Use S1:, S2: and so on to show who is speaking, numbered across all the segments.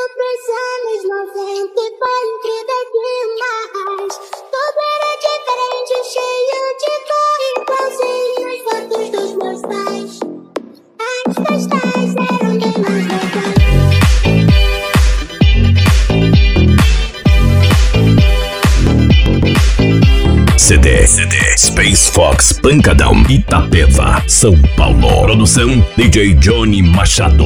S1: pros anos 90 e foi incrível demais. Tudo era diferente, cheio de cor, igualzinho as fotos dos meus pais. As festas eram bem mais legais.
S2: CD Space Fox Pancadão, Itapeva, São Paulo. Produção DJ Johnny Machado.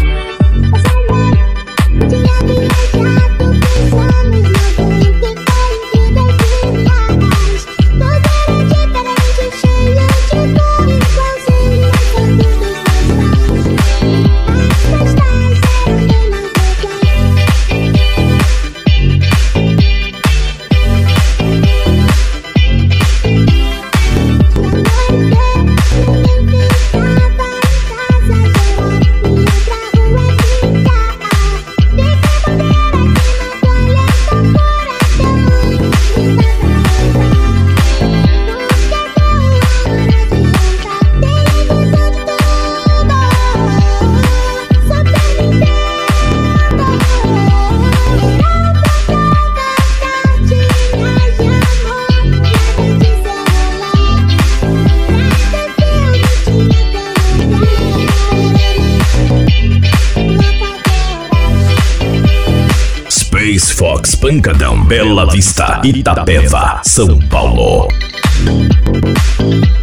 S2: Space Fox Pancadão, Bela Vista, Itapeva, São Paulo.